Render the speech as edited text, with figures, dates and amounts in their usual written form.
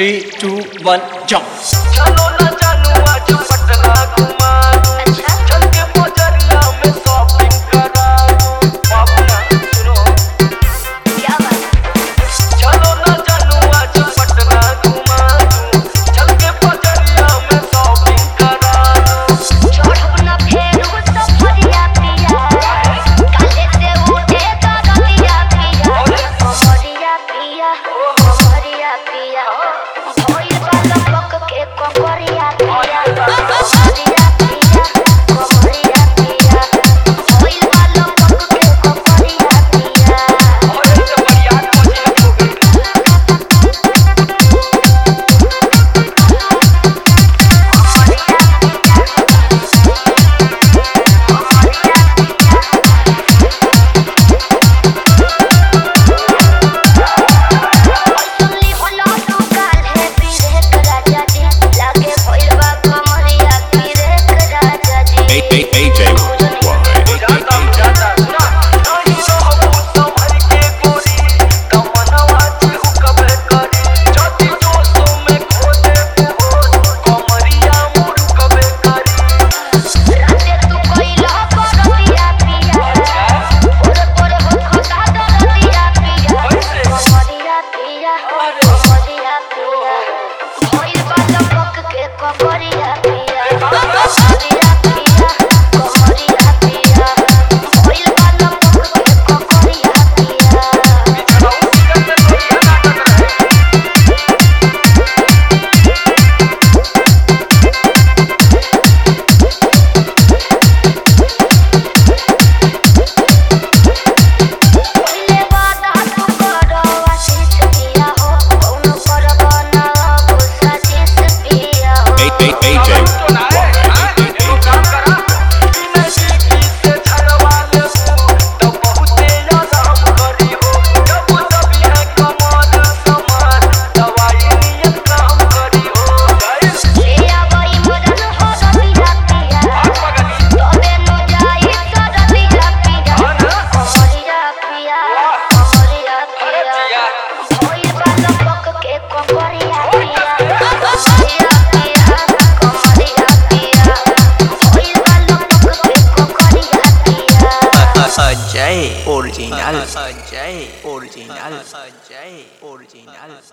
3, 2, 1 jump। चलो ना जानू आज पटना घुमा दूं, चल के बजरिया में शॉपिंग करा दूं। बाबूना सुनो क्या बात है? चलो ना जानू आज पटना घुमा दूं, चल के बजरिया में शॉपिंग करा दूं। चढ़ब ना फेर हो सफरिया पिया, काले से उठे दरदिया पिया, कमरिया पिया, कमरिया पिया, भइल वाला पक के कमरिया पिया, कमरिया पिया, कमरिया पिया, भइल वाला पक के कमरिया पिया। और से बढ़िया मजे हो गई। सुनली होला तू काल है पीरे के राजा जी, लागे भइल बा कमरिया पीरे के राजा जी। AJ जाता जाता सुना नहीं रहबू संभल के गोरी, तमन्ना चिहु कबे करी। जति जोशो में खो दे होश, कमरिया मुड़ कबे करी। राते तू कइला करतिया पिया, ओरे ओरे हो खता दरतिया पिया, कमरिया पिया, कमरिया पिया, भइल बा लपक के कमरिया पिया, कमरिया पिया, कमरिया पिया, भइल बा लपक के कमरिया पिया। बिछड़ाऊ सीजन में बढ़िया नाटक रहे। पहिले वादा तू करो आशीष पिया हो, कौनो करब ना अब साजिश पिया हो। AJ तो ना है तू काम करा बिना सीखी से झड़वा लेबू तो बहुते आराम करी हो। जब तभी है कमर समान दवाई नियत काम करी हो। ले आवई मदन हो रतिया पिया, तबे नु जाई सरतिया पिया, कमरिया पिया, कमरिया पिया, भइल बा लपक के कमरिया पिया, कमरिया पिया, कमरिया पिया, भइल बा लपक के कमरिया पिया। Ajay original, Ajay original, Ajay original.